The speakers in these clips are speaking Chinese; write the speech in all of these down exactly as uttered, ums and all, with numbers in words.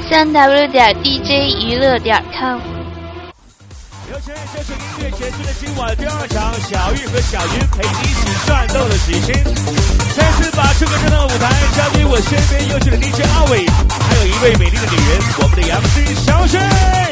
三 w 点 d j 娱乐点 com。 有请这是音乐节目的今晚第二场，小玉和小云陪你一起战斗的喜庆。再次把这个热闹的舞台交给我身边优秀的 D J 阿伟，还有一位美丽的女人，我们的 M C 小水。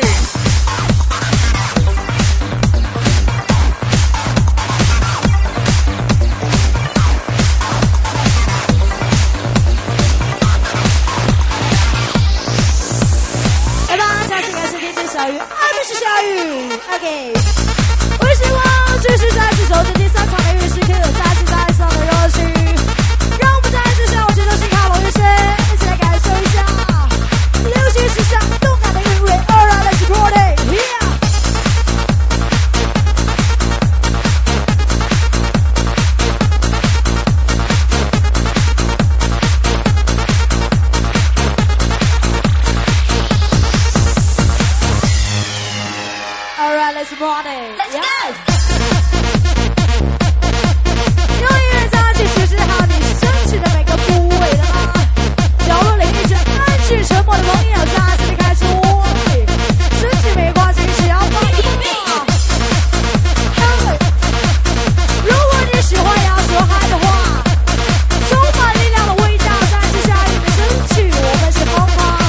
OK， 我希望继续在这首这第三场的乐器可以有再次带上的热情，让我们再次向我节奏心靠拢乐声，一起来感受一下流行时尚动感的韵味。Alright, let's party, yeah! Let's party! Let's go! 用音乐再去学习好你身体的每个部位了吗？角落里一直安静沉默的朋友，再次开始我身体没关系，只要放松。如果你喜欢摇手嗨的话，充满力量的味道，再次下你的身体，我们是疯狂。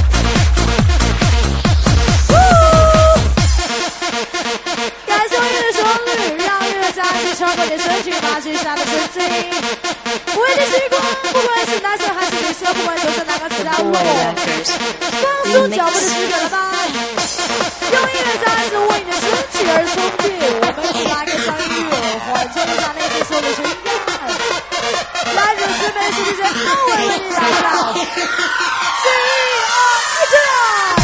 超过你身体发出下的神经，为你习惯，不管是男生还是女生，不管走在哪个时代路，放松脚步的时刻了吧？用音乐再次为你的身体而充电，我们一起来跟上音乐，缓冲一下内心所有的情感。来，让这边是 D J 阿伟为你打造，三二一，起来！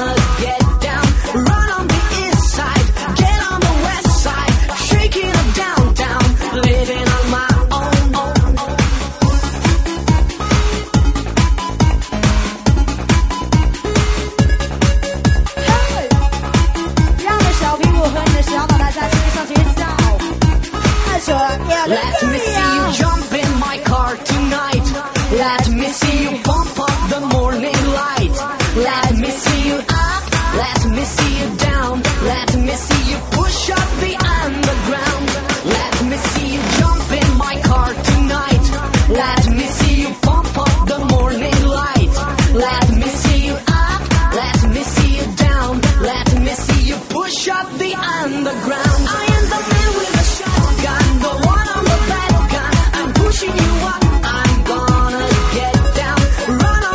Run on the east side, get on the west side, shaking it down. 啊，跟 Let me 这 see 样 you。jump in my car tonight. Let me see you pump up the morning light. Let me see you up. Let me see you down. Let me see you push up the underground. Let me see you jump in my car tonight. Let me see you pump up the morning light. Let me see you up. Let me see you down. Let me see you push up the underground. I am the man with a shotgun, the one on the battle gun. I'm pushing you up. I'm gonna get down. Run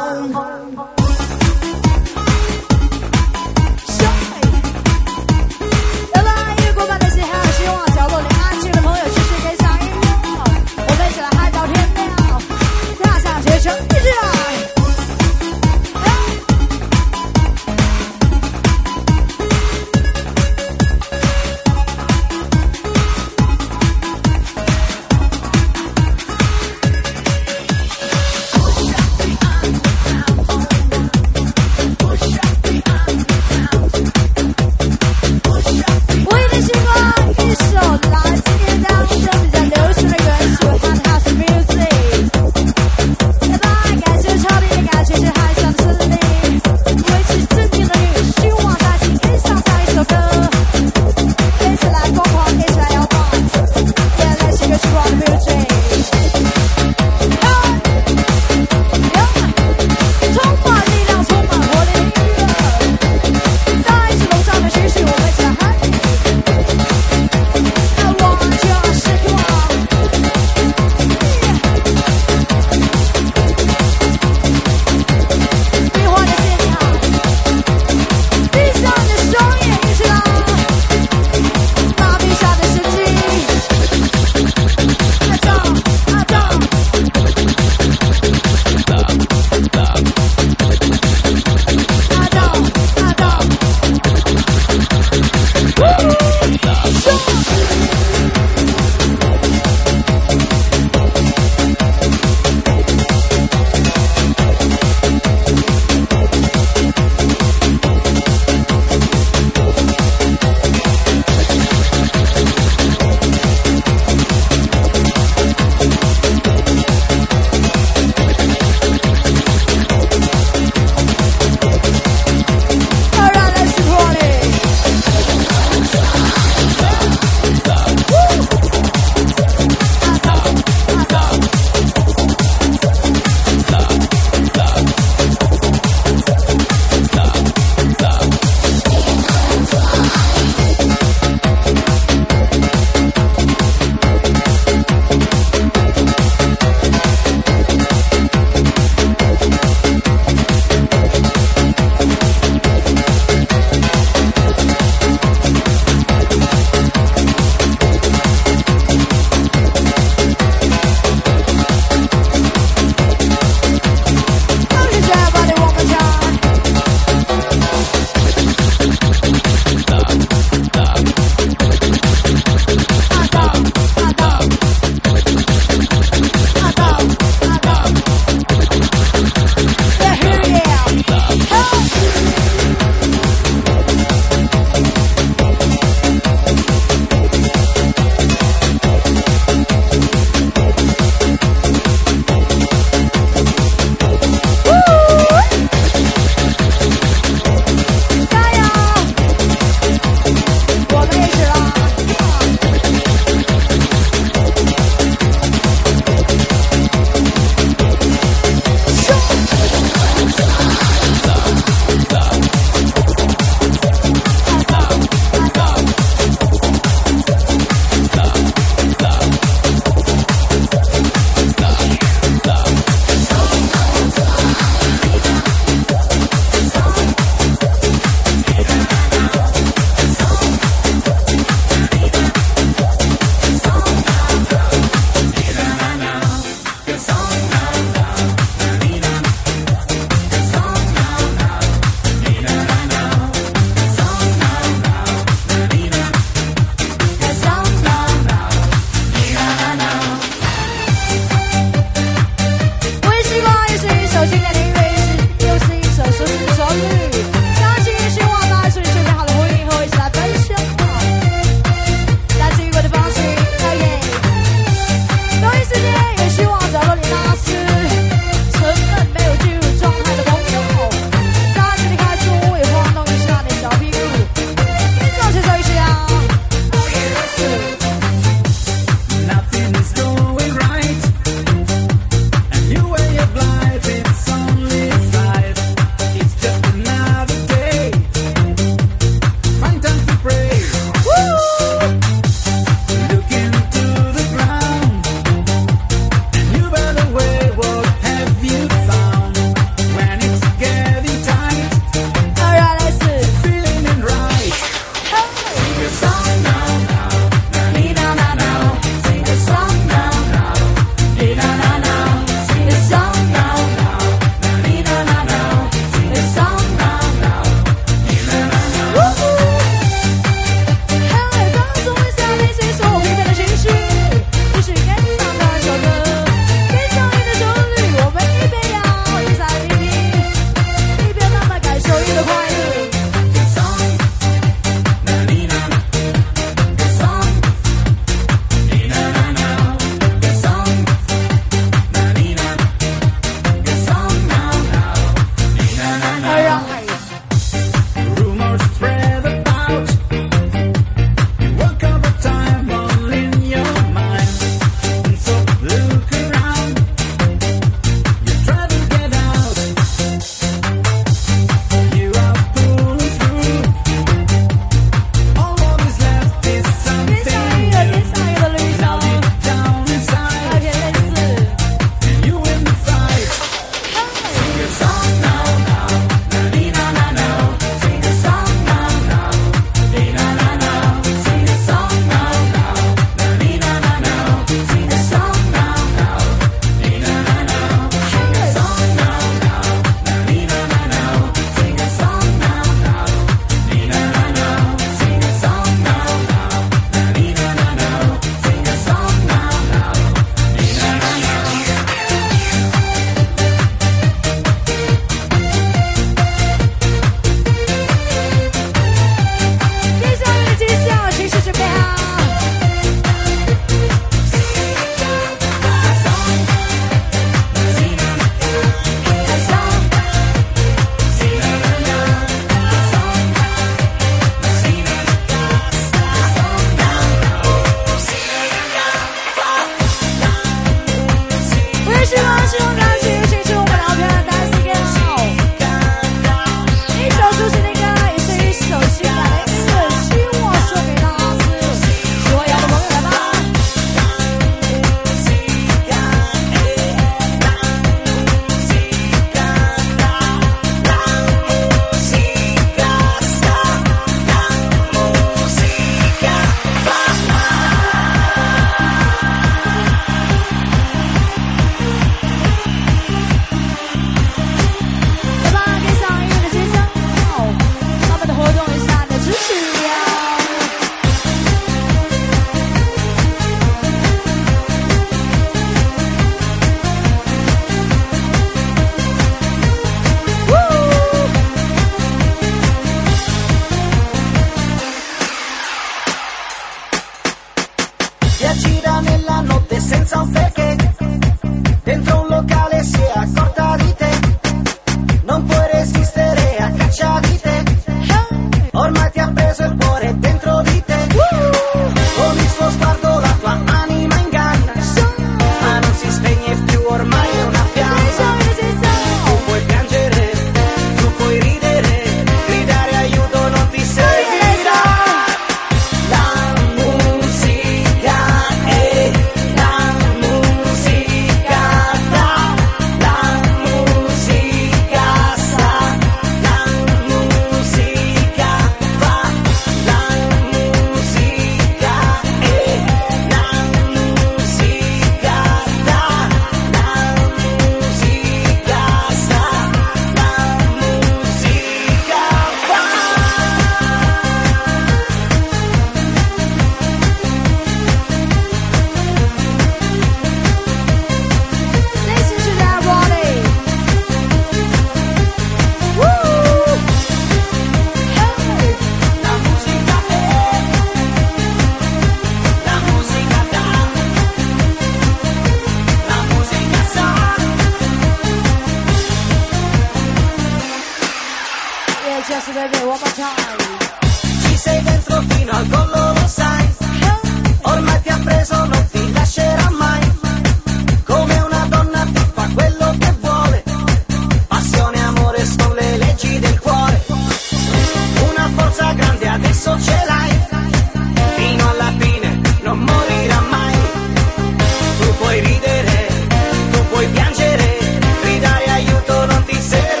one more time. Ci sei dentro fino al collo, lo sai. Ormai ti ha preso, non ti lascerà mai. Come una donna ti fa quello che vuole. Passione, amore, sono le leggi del cuore. Una forza grande adesso ce l'hai. Fino alla fine non morirà mai. Tu puoi ridere, tu puoi piangere, gridare aiuto non ti servirà.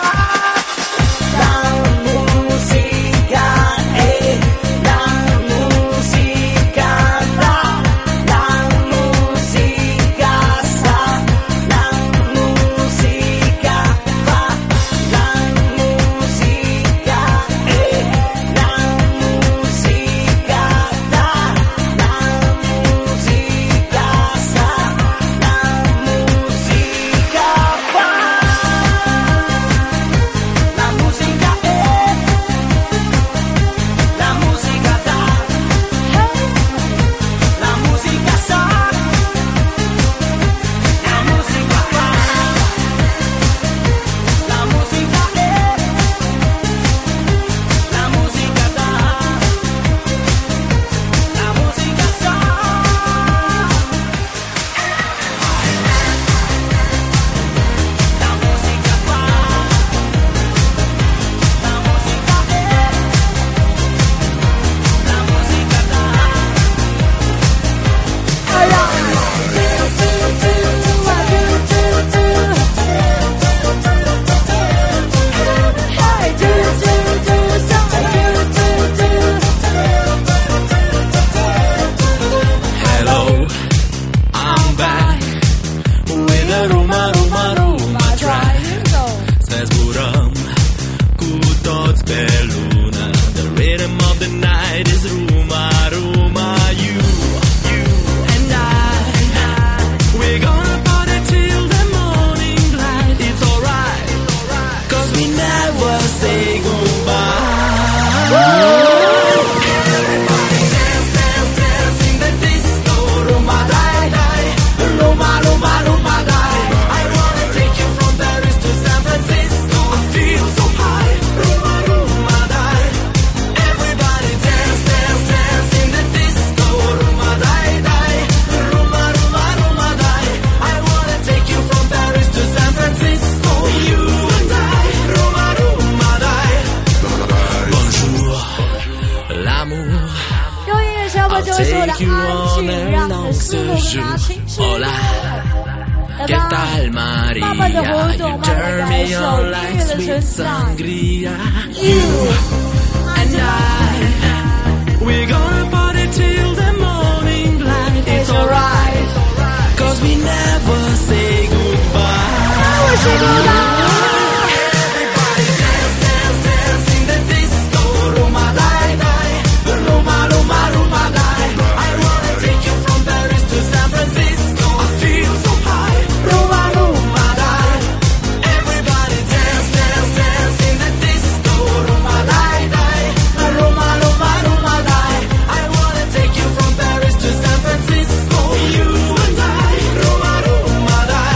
La musica è la musica dà, la musica sa, la musica fa, la musica è la musica dà, la musica sa, la musica fa. La musica è, la musica dà, la musica sa, la musica fa. La musica è, la musica dà, la musica sa. La musica fa, la musica è, la musica dà. Hello, I'm back with a Roma, Roma, Roma track. Se zburam ku toți pe lună. The rhythm of the night is Roma, Roma. You, you and I, we're gonna party till the morning light. It's alright, cause we never say goodbye. Everybody dance, dance, dance in the disco. Roma, dai, dai. Roma, Roma, Roma, dai. I wanna take you from Paris to San Francisco. I feel so high. Roma, Roma, dai. Everybody dance, dance, dance in the disco. Roma, dai, dai. Roma, Roma, Roma, dai. I wanna take you from Paris to San Francisco. You and I. Roma, Roma, dai. Bonjour, l'amour. 用音乐小本就会是我的安静，让你的思路更加清晰。 Hola, 来 che 吧， tal 慢 Maria? 慢的活动， You 慢慢 turn 感 me 受 on 音 like 乐的 sweet 存在。 sangria. You And I, we're gonna party till the morning light. It's alright, cause we never say goodbye. 我是孤单。 Everybody dance, dance, dance in the disco. Roma, dai, dai. Roma, Roma, Roma, dai. I wanna take you from Paris to San Francisco. I feel so high. Roma, Roma, dai. Everybody dance, dance, dance in the disco. Roma, dai, dai. Roma, Roma, Roma, dai. I wanna take you from Paris to San Francisco. You and I. Roma, Roma, dai.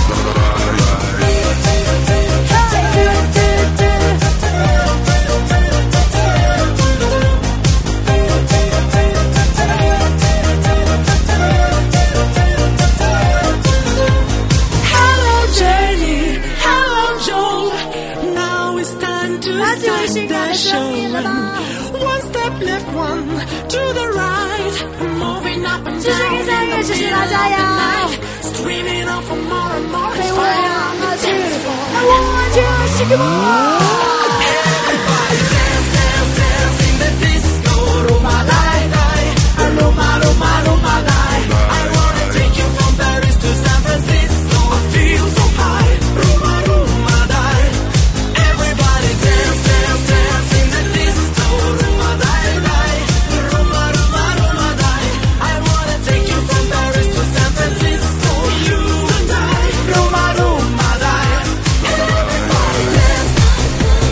Hello Jenny, hello Joe. Now it's time to start the show. One step left, one to the right. Moving up and 继续 down 跟上 in 乐， the 谢谢 middle 大 of 家 the 呀！ night. Streaming on for more and more. 陪 It's 我 fun. 让他去，I want you, shake it more。 Everybody dance, dance, dance in the disco. Roma, dai, dai. Roma, Roma, Roma, dai. I wanna take you from Paris to San Francisco. I feel so high. Roma, Roma, dai. Everybody dance, dance, dance in the disco. Roma, dai, dai. Roma, Roma, Roma, dai. I wanna take you from Paris to San Francisco. You and I. Roma, Roma, dai. Everybody dance.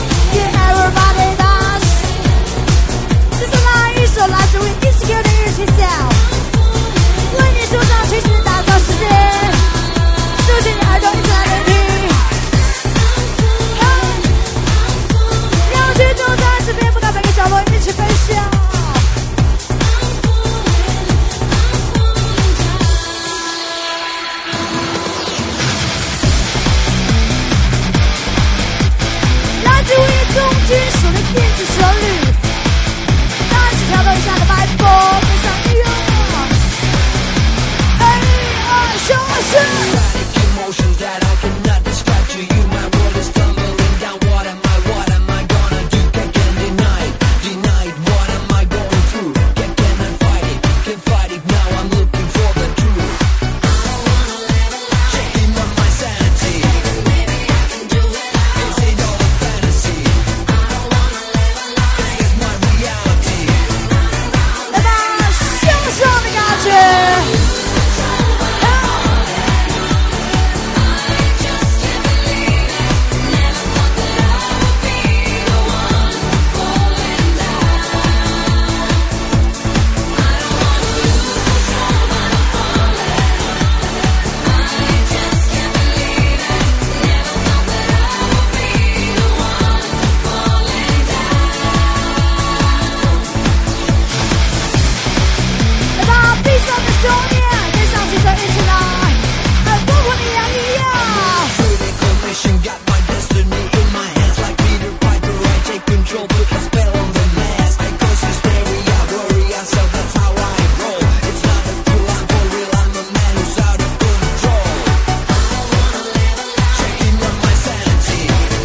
control, put a spell on the mass. I cause hysteria, worry yourself, that's how I roll. It's not a tool, I'm for real, I'm a man who's out of control. Checking on my sanity.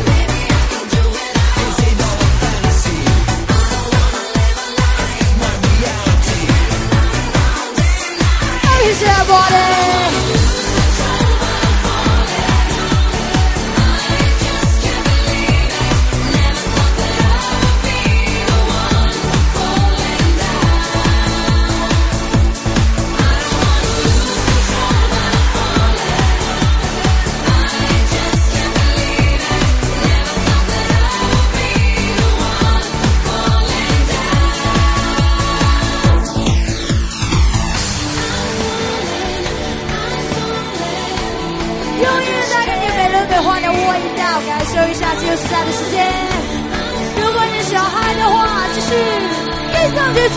Is it all a fantasy? It's my reality. Here's your body.感受一下自由自在的时间。如果你想嗨的话，继续一上节奏，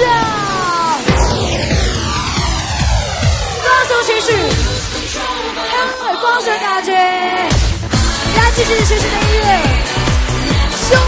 放松情绪，很放松感觉。来继续休息的音乐，凶。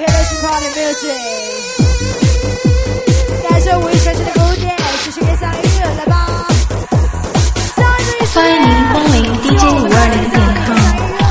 Hidden Party Music。感谢五一神奇的鼓点，继续给上音乐来吧。 欢迎您光临 D J 五二零点 com。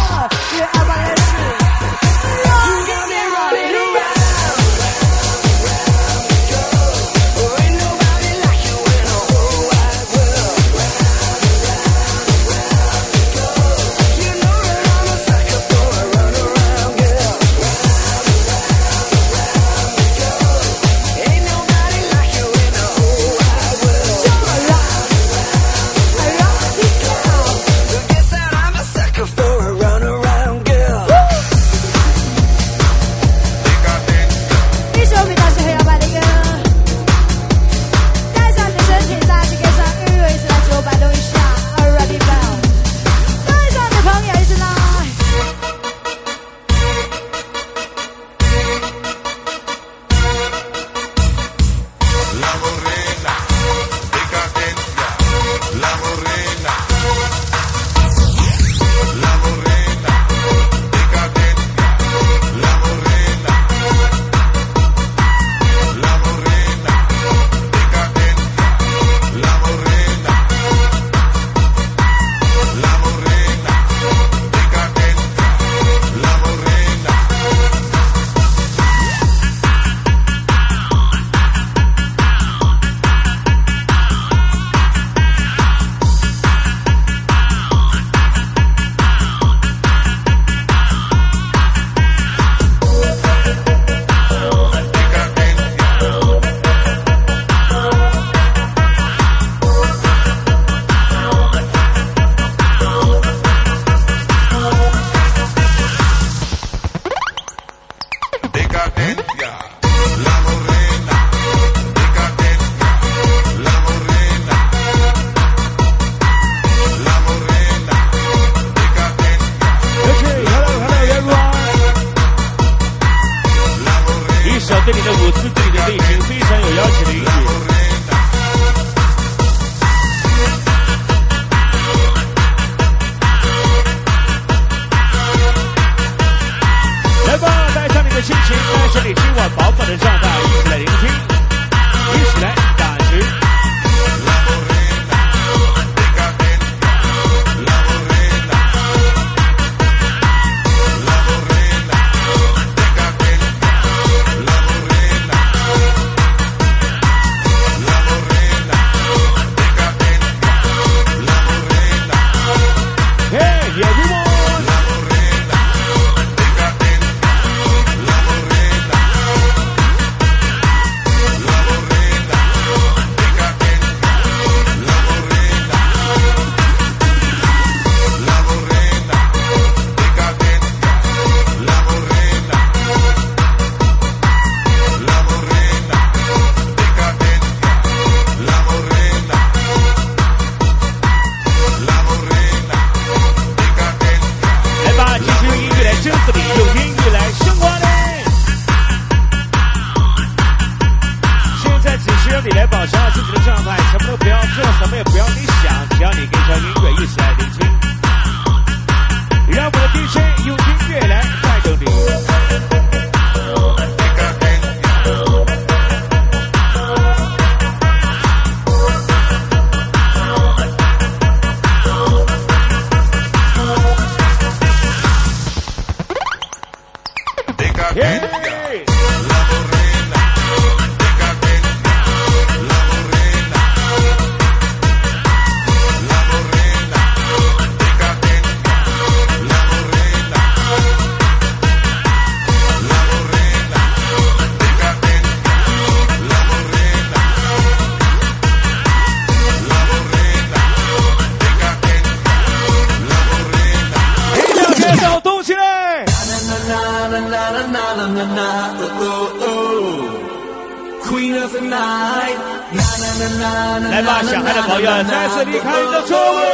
来吧，想嗨的朋友，再次离开你的座位。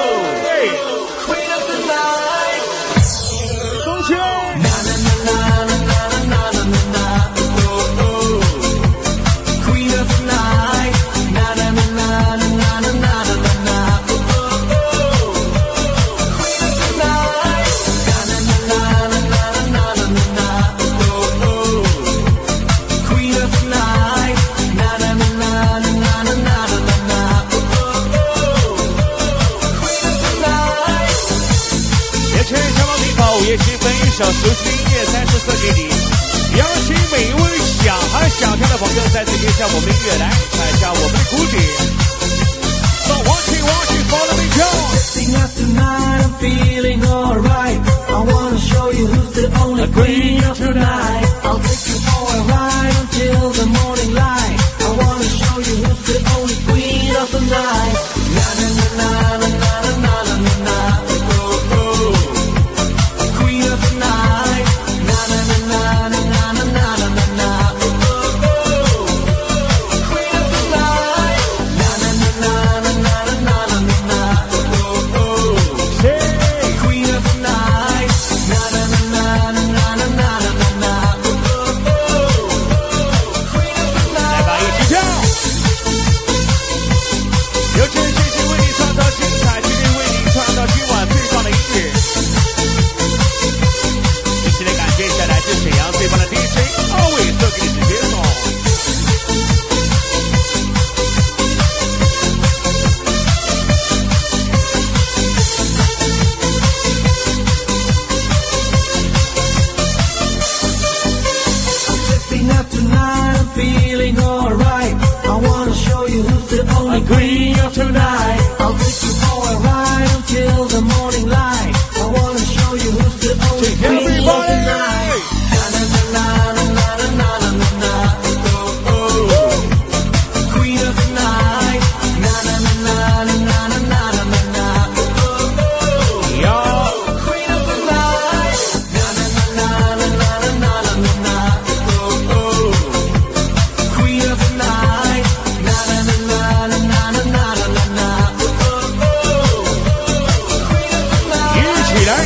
恭喜！ 邀请每一位想嗨想跳的朋友在这边向我们音乐来踩下我们的鼓点。So watching watching follow me John. Sitting up tonight, I'm feeling alright. I wanna show you who's the only queen of tonight. I'll take you for a ride until the morning light. I wanna show you who's the only queen of the night. Na na na na na na na na na na. Oh oh, queen of the night. Na na na na na na na na na na. Oh oh, queen of the night. Na na na na na na na na na na. Oh oh, queen of the night. Na na na na na na na na na na. Oh oh, queen of the night. 来吧，一起跳！有请谢谢为你创造精彩，今天为你创造今晚最棒的音乐。一起来感谢一下来自沈阳最棒的 D J 二位送给你的节目。 Sitting up tonight, I'm feeling alright. I wanna show you who's the only queen of tonight. I'll take you for a ride until the morning light. I wanna show you who's the only queen of tonight. Na na na na na na na na na na. Oh oh, queen of the night. Na na na na na na na na na na. Oh oh, Yo. queen of the night. Na na na na na na na na na na. Oh oh, queen of the night. Na na na na na na na na na na. Oh oh, queen of the night. 一起来！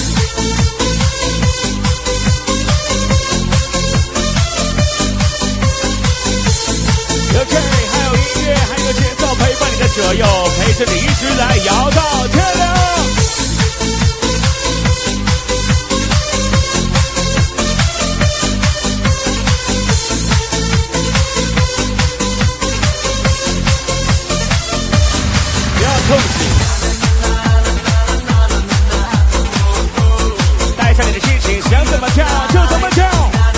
有 K， 还有音乐，还有节奏陪伴你的左右，陪着你一直来摇到天亮。不要控制，带上你的心情，想怎么跳就怎么跳。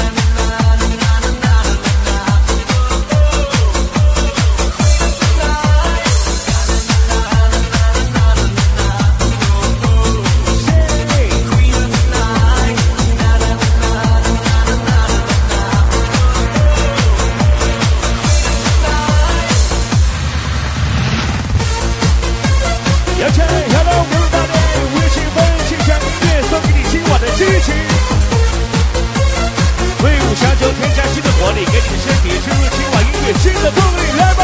有请 Hello Everybody， 微信风气象音乐送给你今晚的激情。威武祥酒添加新的活力，给你的身体注入今晚音乐新的动力，来吧！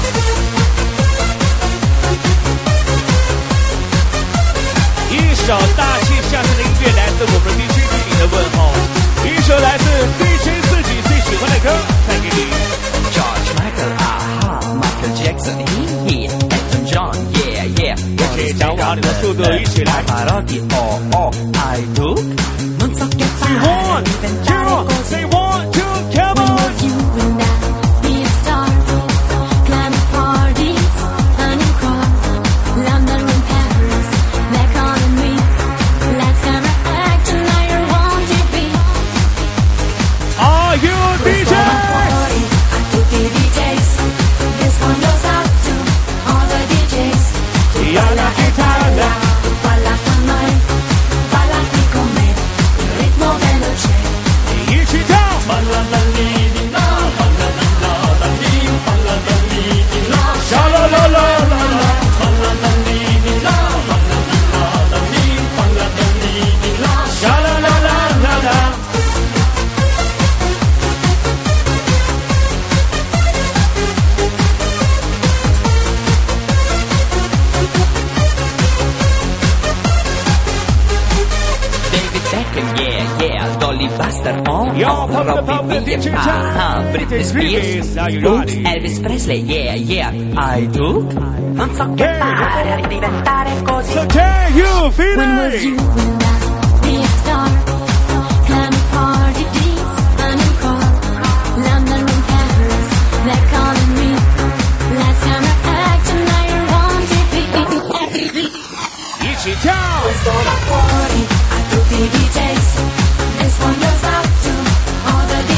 一首大气向上的音乐来自我们 D J 对你的问候，一首来自 D J 自己最喜欢的歌，带给你。 George Michael, aha, Michael Jackson, he, he, Elton John, yeah, yeah. 一起掌握你的速度，一起来。 Parodi, oh, oh, I do. Non so che Say one, two, say one, two, come on. You and I be a star, climb parties, running car, London and Paris, back on me. Let's never act tonight, you're wanting me. Are you D J? Party, I took the D Js. This one goes out to all the D Js. Y a la guitarra. Balla con noi, ballati con me, il ritmo veloce. 一起跳。沙啦啦啦啦啦。沙啦啦啦啦啦。 David Beckham, yeah, yeah. Dolly Buster, oh, Yo, oh. pump it up, Robbie D J Williams, John. aha. Britney It's Spears, Spears, are you oops, ready? Elvis Presley, yeah, yeah. I do. Non so che Hey, fare, diventare così. So can you feel When was you it? and I be a star? Climb a party, dance, running car, London and Paris, they're calling me. Let's never act tonight, you're wanting me. 一起跳。 Let's go to party, I took the D Js. This one goes out to all the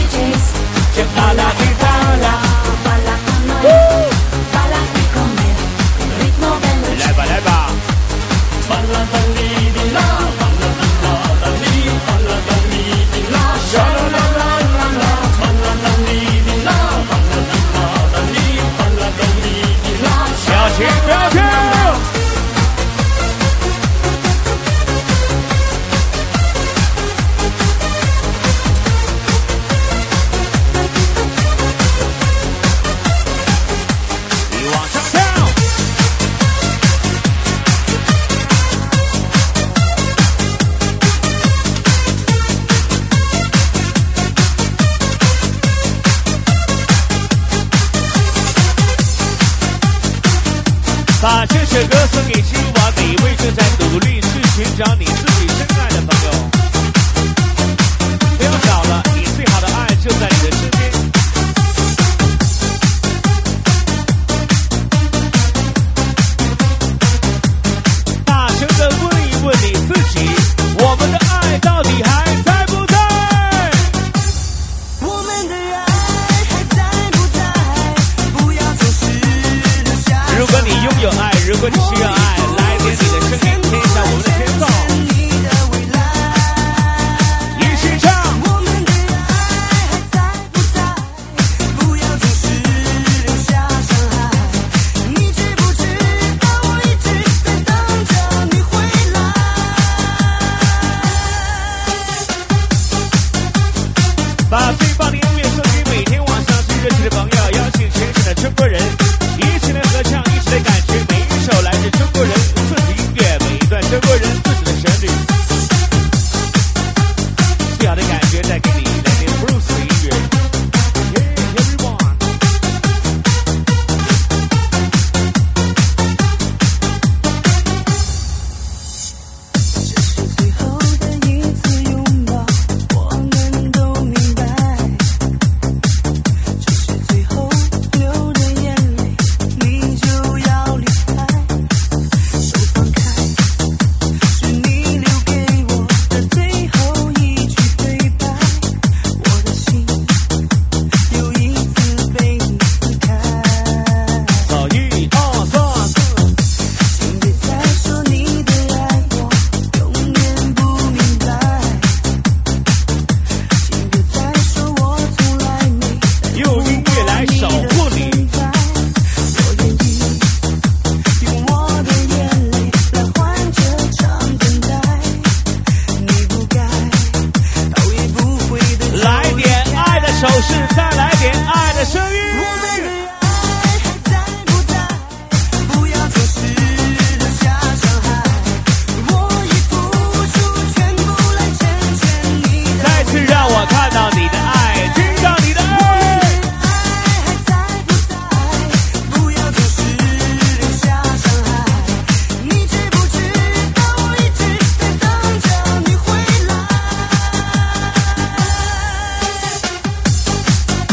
如果你需要爱，来点你的声音，添上我们的节奏，一起唱。把最棒的音乐送给每天晚上最热情的朋友，邀请全省的中国人一起来合唱，一起来感觉每一首来自中国人自己的音乐，每一段中国人自己的旋律，最好的感觉带给你，来点 Bruce 的音乐。Yeah, everyone. 这是最后的一次拥抱，我们都明白。这是最后流的眼泪，你就要离开。手放开，是你留给我的最后一句对白。我的心又一次被你离开。 走一二三四， 请别再说你的爱我永远不明白，请别再说我从来没用音乐来守护你。 我愿意用我的眼泪来换这场等待，你不该，头也不回的来点爱的手势，再来点爱的声音。 我们的爱还在不在？不要总是留下伤害。我已付出全部来成全你的再次让我看到你的爱，听到你的爱。 爱还在不在？不要总是留下伤害。你知不知道我一直在等着你回来？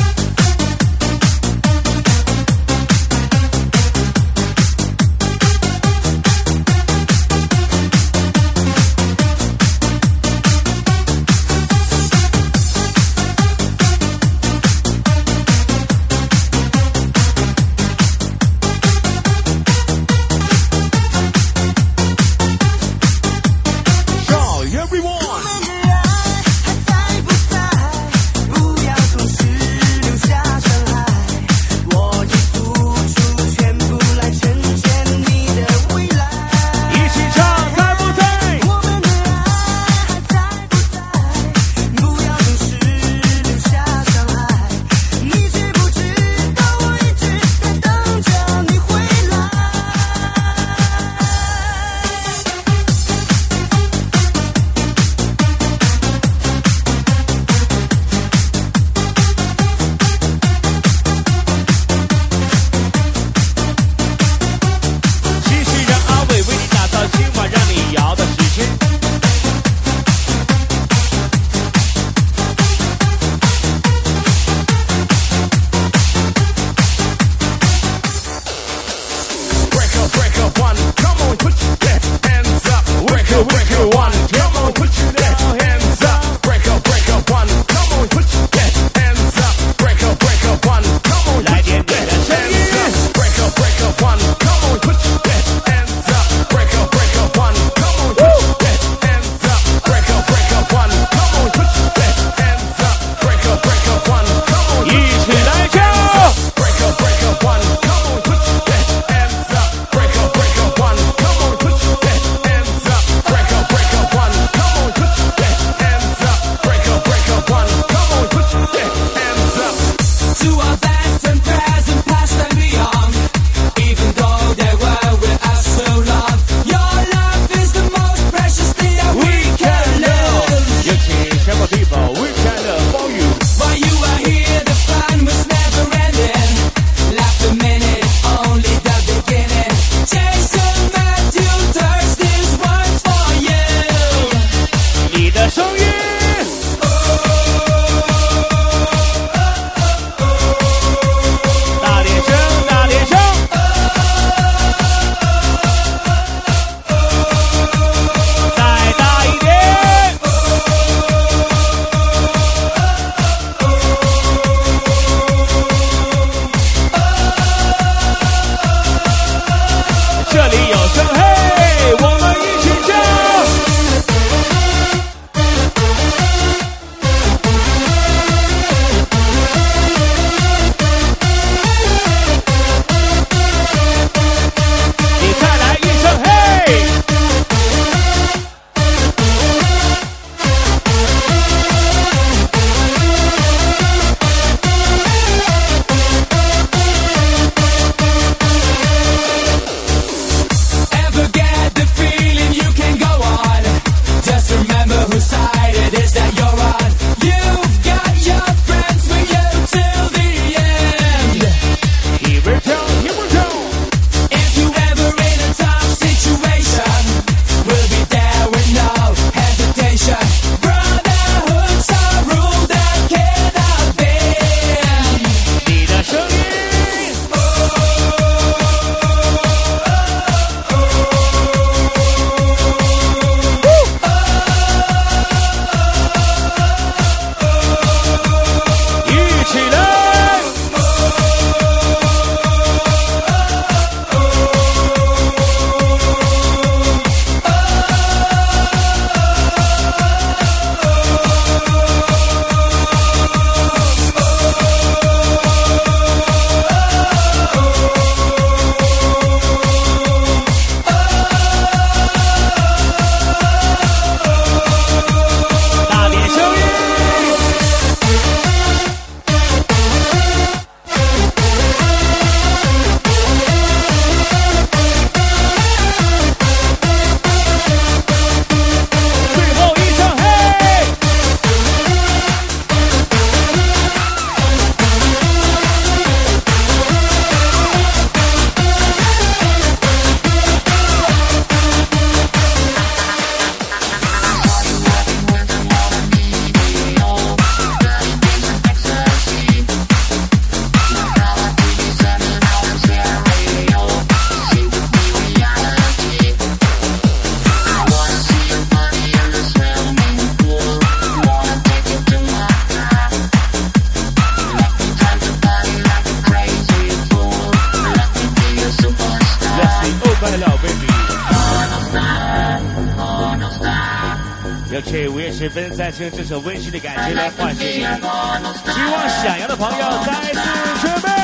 且午夜时分，再次用这首温馨的感觉来唤醒你。希望想要的朋友再次准备，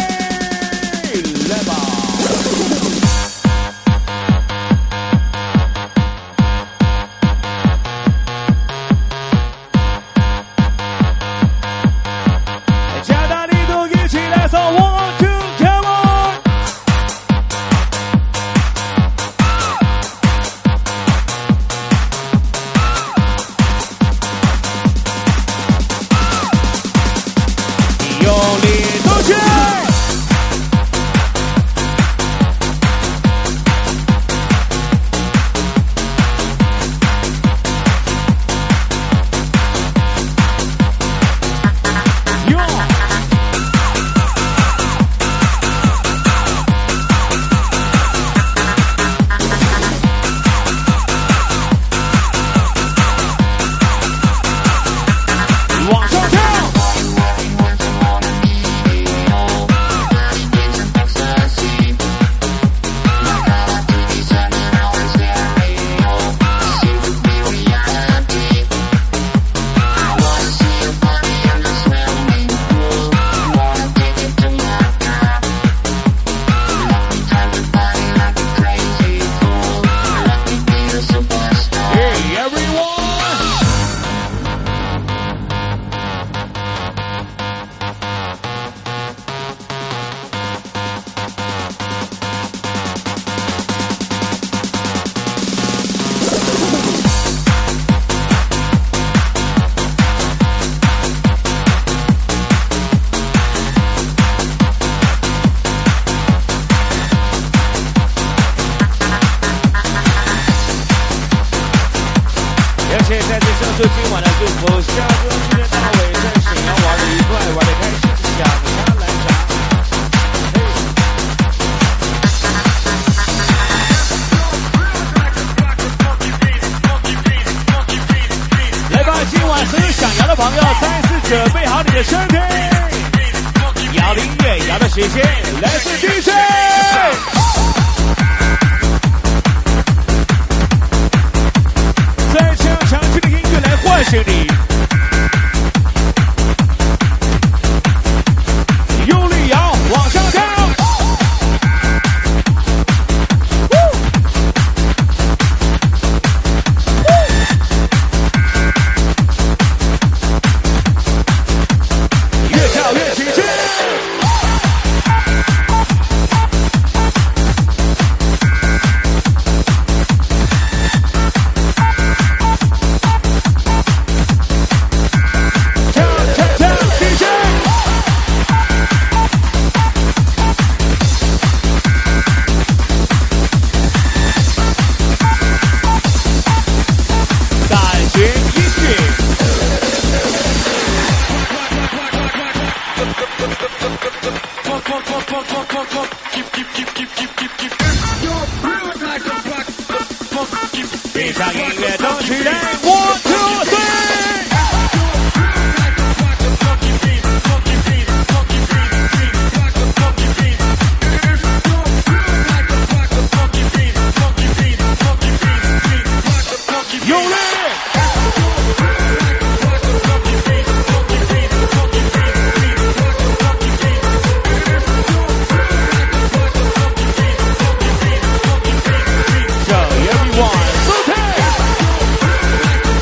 来吧！加大力度，一起来走 ，One Two Come on！ 用力动起！往上跳！Hey everyone！而且在这上述今晚的祝福，下周今天到尾，在沈阳玩的愉快，玩的开心，想他来啥？来吧，今晚所有想摇的朋友，再次准备好你的身体，摇的音乐，摇的时间，来自 D J。再这样长期的音乐来唤醒你，用力摇，往上跳。越跳越起劲。闭上音乐，动起来 ，One Two Three。用力！So everyone, so take.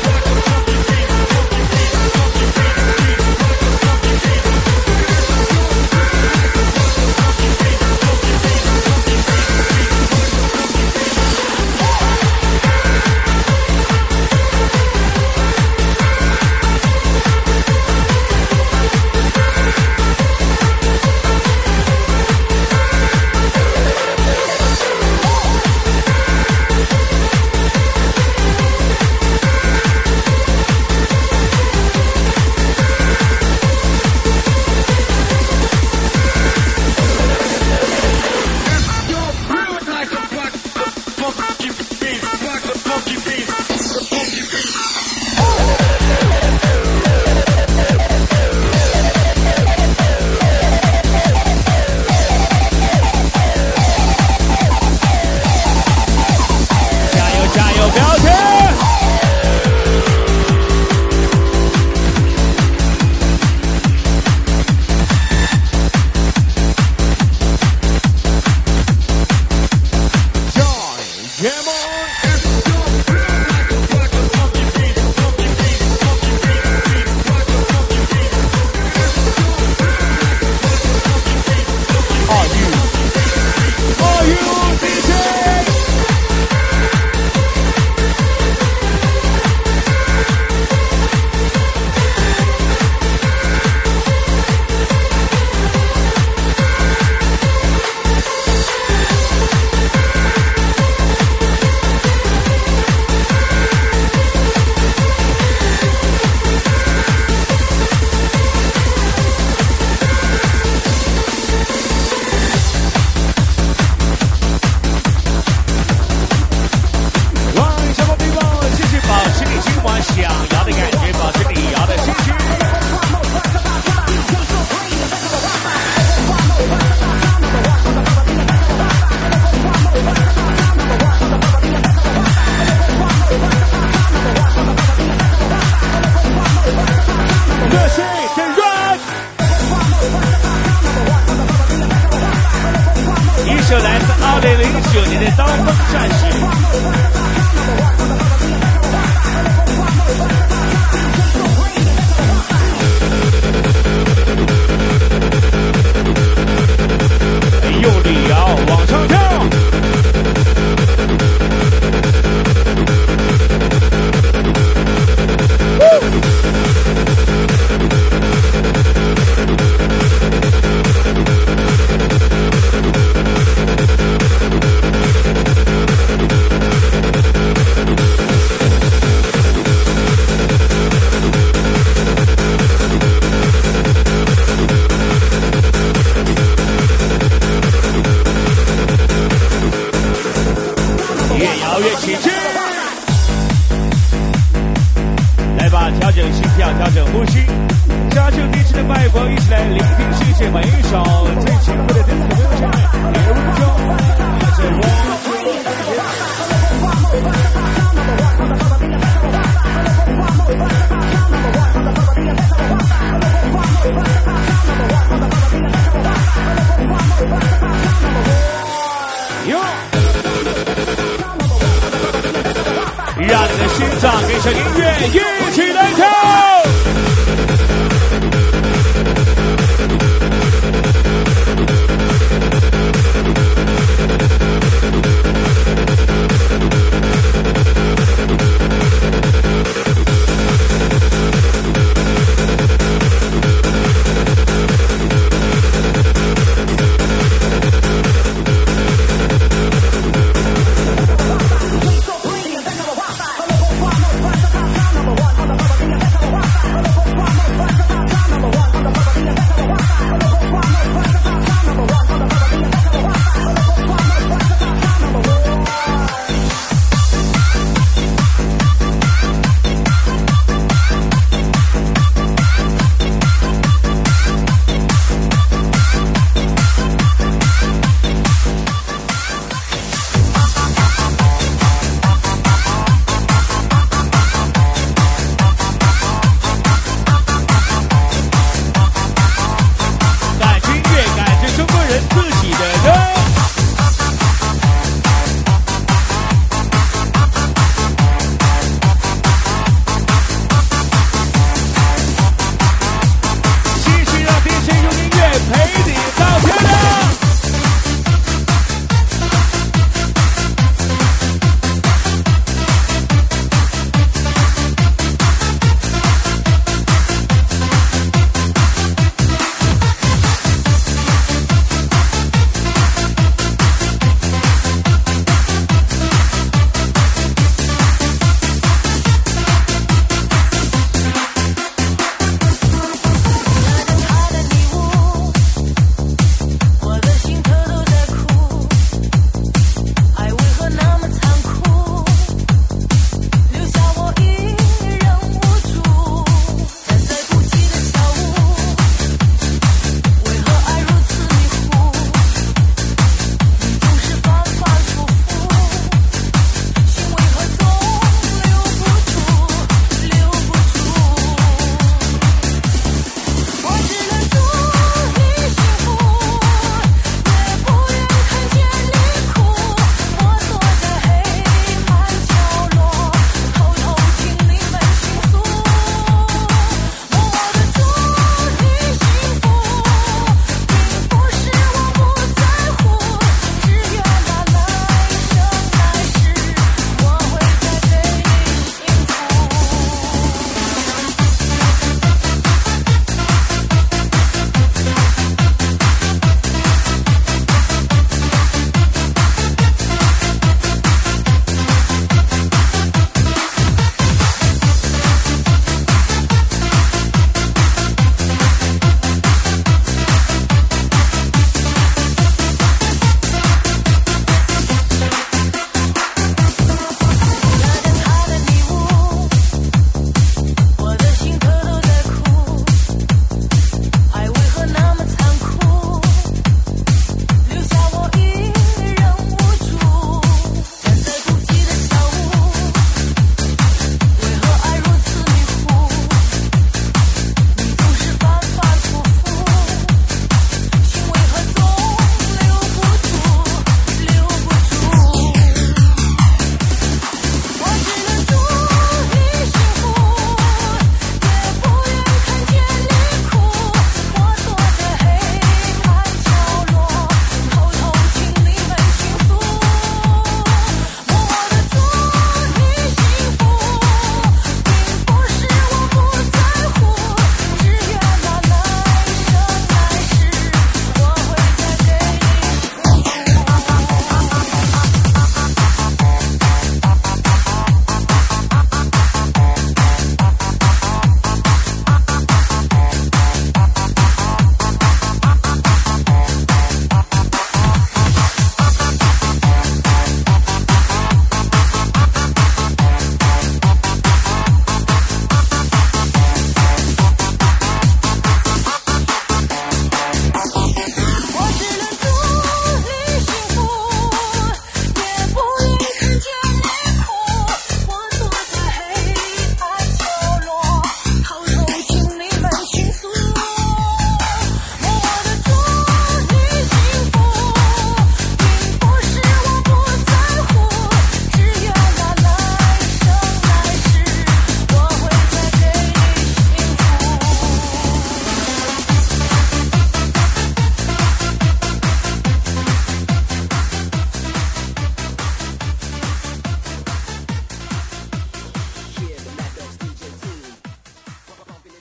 零零九年的刀锋战士。用力摇，往上跳。调整心跳，调整呼吸，加重电池的脉搏，一起来聆听世界每一首最轻快的 disco music。Here we go， It's a one two three。哟，让你的心脏跟上音乐一起来跳。